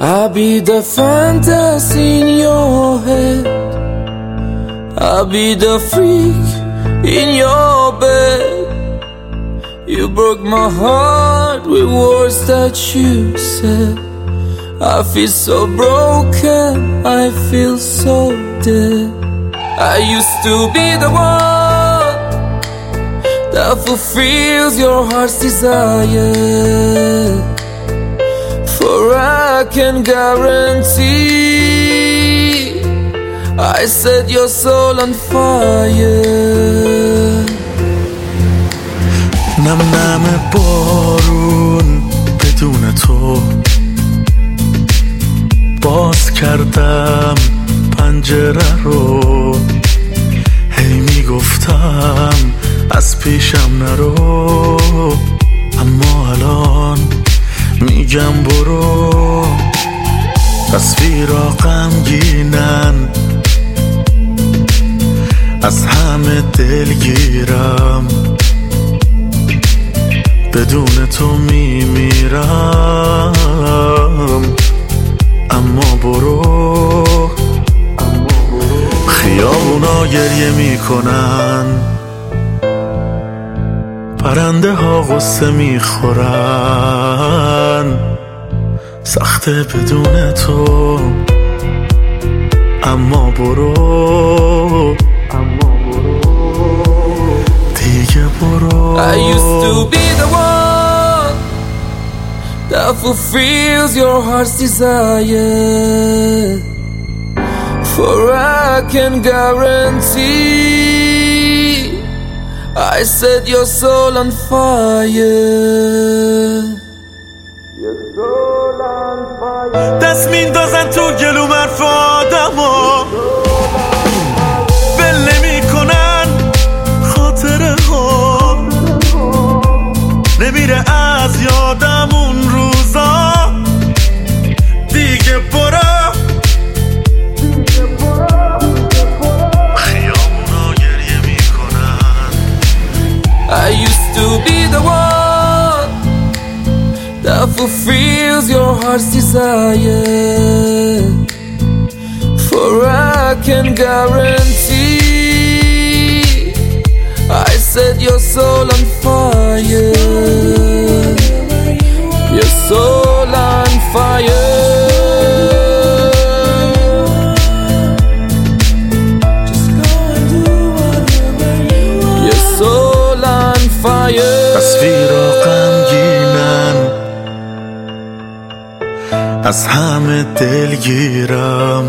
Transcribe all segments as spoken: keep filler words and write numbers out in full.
I'll be the fantasy in your head, I'll be the freak in your bed. You broke my heart with words that you said. I feel so broken, I feel so dead. I used to be the one that fulfills your heart's desire, for I can guarantee I set your soul on fire. نم نم بارون بدون تو، باز کردم پنجره رو، هی میگفتم از پیشم نرو، اما الان میگم برو. تصویرها غمگینن، از همه دلگیرم، بدون تو میمیرم، اما برو. خیابونا گریه میکنن، پرنده ها غصه میخورن، سخته بدون تو، اما برو دیگه برو. I used to be the one that fulfills your heart's desire, for I can guarantee I set your soul on fire. Your soul on fire. دست میندازن تو گلوم حرف آدما، ول نمیکنن خاطره ها، نمیره از یادم اون روزا. دیگه برو، خیابونا گریه میکنن. I used to be the one that fulfills your heart's desire, for I can guarantee I set your soul on fire. Your soul on fire. Just go and do whatever you want. Your soul on fire. تصویرها غمگینن، از همه دلگیرم،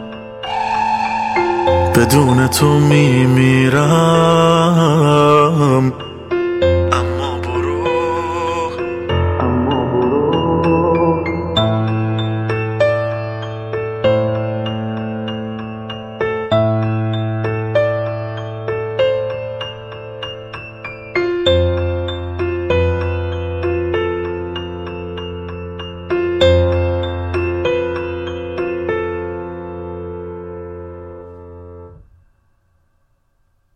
بدون تو میمیرم.